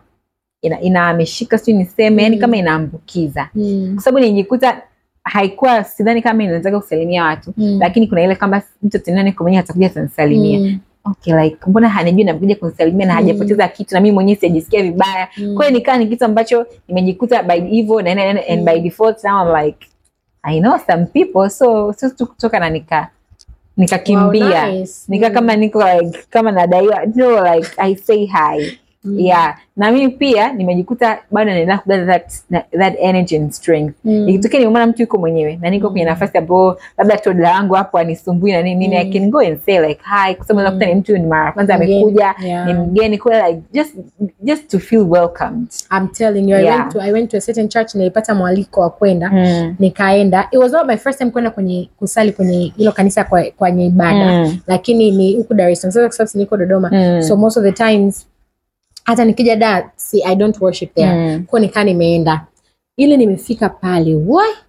inameshika sio niseme yani kama inaambukiza. Kwa sababu nijikuta haikuwa sidhani kama inaweza kusalimia watu lakini kuna ile kama mtu tenani kwa mwenyewe atakuja kunisalimia. Okay, like mbona hanijui nakuja kunisalimia na hajapoteza kitu na mimi mwenyewe sijisikia vibaya. Kwa hiyo nikaa ni kitu ambacho nimejikuta by hivyo and by default now I'm like I know some people so kutoka na nikakimbia. Wow, nice. Nika kama niko like kama nadaiwa like I say hi. Na mimi pia nimejikuta bado naendelea kugather that energy and strength. Ikitokea nimeona mtu yuko mwenyewe na niko kwenye nafasi ambayo labda toddler wangu hapo anisumbui na nini I can go and say like hi kwa sababu nakuta ni mtu ni mara kwanza amekuja ni mgeni kwa like just to feel welcomed. I'm telling you I went to a certain church nilipata mwaliko wa kwenda nikaenda. It was not my first time kwenda kwenye kusali kwenye hilo kanisa kwenye ibada lakini ni huko Dar es Salaam sasa kwa sababu niko Dodoma so most of the times hata nikija I don't worship there. Kwa nikaa nimeenda. Ile nimefika pale.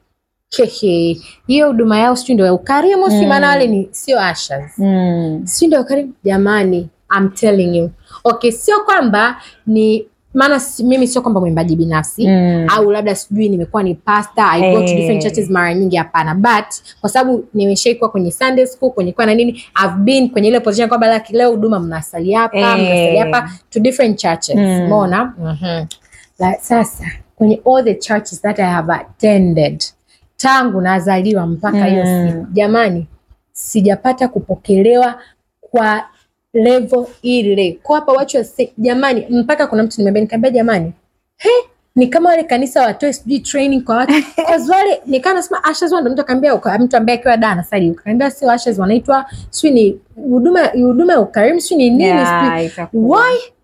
Hiyo huduma yao sio ndio ya ukarimu si maana wale ni sio ushers. Sio ndio ukarimu jamani. I'm telling you. Okay, sio kwamba ni maana mimi sio kwamba mwimbaji binafsi au labda sijui nimekuwa ni pastor I go to different churches mara nyingi hapana, but kwa sababu nimeshaikuwa kwenye Sunday school kwenye kwa na nini I've been kwenye ile position kwamba like leo huduma mnasali hapa to different churches umeona like sasa kwenye all the churches that I have attended tangu nazaliwa mpaka hiyo siku jamani sijapata kupokelewa kwa level ile. Kwa hapa watu jamani mpaka kuna mtu nikamwambia jamani ni kama wale kanisa watoe sijui training kwa watu cause wale nikana nasema ushers ndio mtu akamwambia mtu ambaye akiwa dana sali ukaambia sio ushers wanaitwa sio ni huduma ya ukarimu sio ni nini why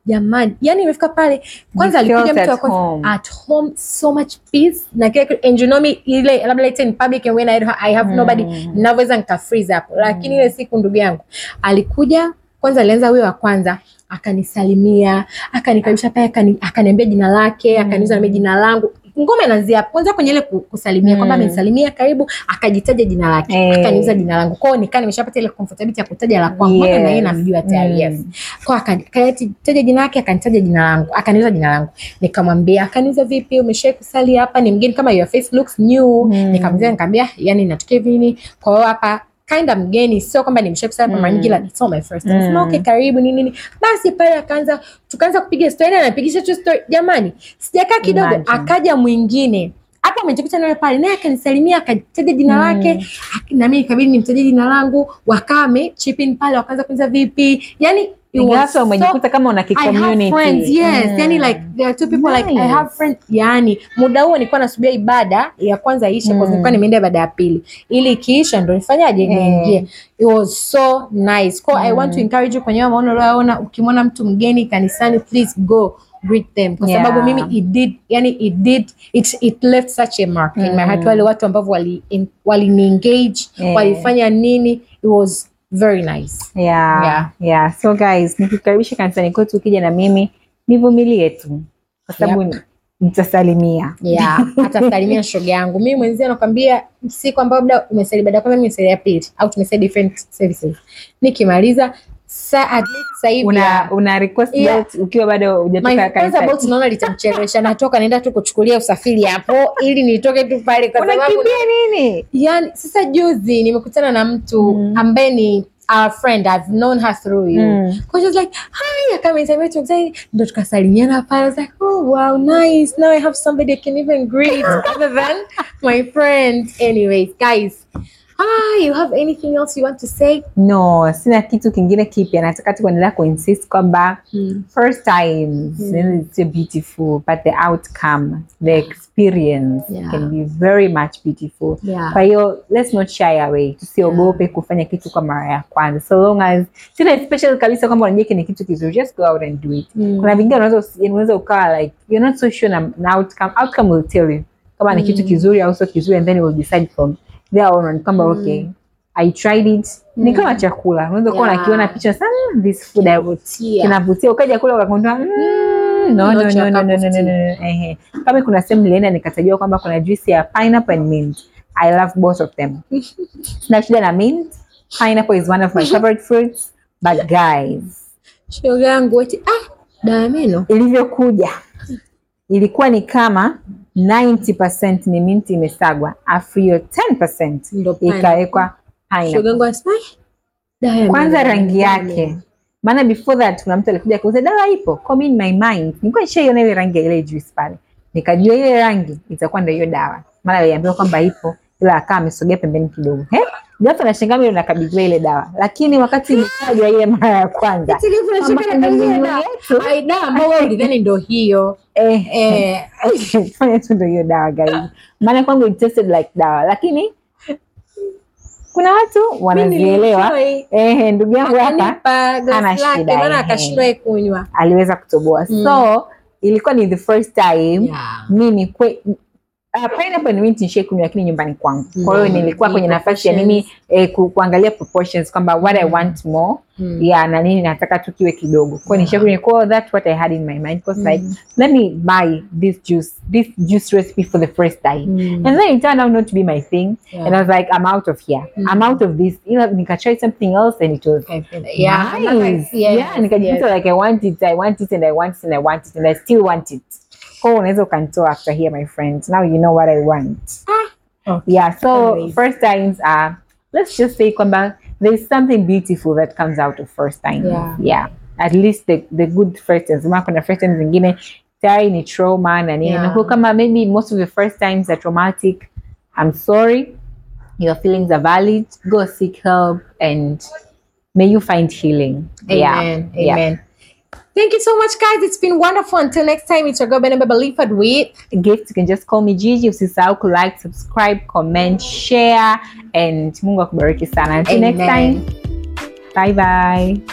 jamani, yani imefika pale kwanza alikuja mtu wa kwanza at home, so much peace na kile, and you know me, ile labda let's say in public and when I have nobody, ninaweza nika freeze hapo. Lakini ile siku ndugu yangu alikuja kwanza, alianza huyo wa kwanza akanisalimia, akanikaribisha pale, akaniambia jina lake, akaniuliza na jina langu. Ngoma inaanzia kwanza kwenye ile kusalimia kwamba amenisalimia karibu, akajitaja jina lake, akaniuliza jina langu. Kwa hiyo nikaa nimeshapata ile comfortability ya kutaja la kwangu, na yeye namjua tayari. Yes. Kwa akataja jina lake, akanitaja jina langu, akaniuliza jina langu. Nikamwambia, akaniuliza vipi, umeshawahi kusali hapa, ni mgeni kama your face looks new. Nikamwambia yani natokea vini. Kwa hiyo hapa kinda mgeni, sio kwamba nimeshakusema kwa mara nyingi, la it's not my first time. Sema okay, karibu nini. Basi pale tukaanza kupiga story, na anapigisha tu story. Jamani, sijakaa kidogo akaja mwingine. Hapa amejikuta naye pale, naye akanisalimia, akataja jina lake, na mimi ikabidi nimtaje jina langu. Wakame chip in pale, wakaanza kuanza vipi. Yani so umejikuta kama una community. Friends, yes. Yani like there are two people nice. Like I have friends. Yani muda huo nilikuwa nasubia ibada ya kwanza ishe, kwa nilikuwa nimeenda ibada ya pili. Ili ikiisha ndo nifanyaje niingie. It was so nice. Kwa I want to encourage you, kwenye maono unayoona, ukimwona mtu mgeni kanisani, please go greet them. Kwa sababu mimi it left such a mark in my heart. Wale watu ambao wali engage, walifanya nini, it was very nice. Yeah. So guys, nikukaribisha kanisani kwetu, ukija na mimi nivumilie tu, kwa sababu nitasalimia. Atasalimia shoga yangu. Mimi mwenzia nakwambia, siku ambayo labda umesali ibada kwanza, mimi nimesali ya pili, au tumesali different services. Nikimaliza at least sasa hivi una request bolt ukiwa bado hujatoka kanisani. Kwanza bolt naona litamchelewesha, natoka naenda tu kuchukulia usafiri hapo ili nitoke tu pale, kwa sababu unakimbia nini? Yani sasa juzi nimekutana na mtu ambaye ni our friend, I've known her through you. Kwa just like, hi, akaniambia tu ndo tukasalimiana pale. I was like, oh wow, nice. Now I have somebody I can even greet other than my friend. Anyways, guys, you have anything else you want to say? No, sina kitu kingine kipya. Nataka tu kuendelea kuinsist kwamba first times it's beautiful, but the outcome, the experience can be very much beautiful. Kwa hiyo let's not shy away. Tusiogope kufanya kitu kwa mara ya kwanza. So long as sina especially kabisa kwamba unajua ni kitu kizuri, just go out and do it. Kuna vingine unaweza ukawa like you're not so sure na outcome will tell you kama ni kitu kizuri au sio kizuri, and then you will decide from there on kwamba okay, I tried it. Ni kama chakula, unaweza kuwa unakiona picha sana, this food kinavutia, ukaja kula ukagundua no. Kama kuna sehemu nilienda nikatajua kwamba kuna juice ya pineapple and mint. I love both of them. Sina shida na mint. Pineapple is one of my favorite fruits, but guys, shoga yangu eti dawa meno ilivyokuja ilikuwa ni kama 90% ni minti imesagwa, afu hiyo 10% ikawekwa pineapple. Kwanza rangi yake, maana before that kuna mtu alikuja kuuza dawa ipo, come in my mind nilikuwa nishaiona ile rangi ile juice pale, nikajua ile rangi itakuwa ndio hiyo dawa, maana aliambiwa kwamba ipo, ila akawa amesogea pembeni kidogo. Japo nashangaa mimi nakabidhiwa ile dawa, lakini wakati nikajua ile mara ya kwanza dawa ambayo ulidhani ndio hiyo fanya tu ndio hiyo dawa guys, maana kwangu it tasted like dawa, lakini kuna watu wanazielewa. Ndugu yangu hapa ana shida, maana akashindwa kunywa, aliweza kutoboa. So ilikuwa ni the first time mimi pineapple and mint nishikunywa, lakini nyumbani kwangu. Kwa hiyo nilikuwa kwenye nafasi ya mimi kuangalia proportions kwamba what I want more na nini nataka tu kiwe kidogo. Kwa hiyo nishakunywa, kwa that's what I had in my mind. Because like, let me buy this juice recipe for the first time. And then it turned out not to be my thing. And I was like, I'm out of here. I'm out of this. Nika try something else and it was nice. Nikajikuta like I want it and I want it and I still want it. Oh, unaweza ukanitoa after here, my friends. Now you know what I want. So first times let's just say kwamba there's something beautiful that comes out of first time. At least the good first times. Maana kuna first times zingine tayari ni trauma na nini. Na kama maybe most of the first times are traumatic, I'm sorry. Your feelings are valid. Go seek help and may you find healing. Amen. Thank you so much, guys. It's been wonderful. Until next time, it's your girl Benebe Beliford with Gift. You can just call me Gigi. Usisahau ku like, subscribe, comment, share, and Mungu akubariki sana. Until next time, bye bye.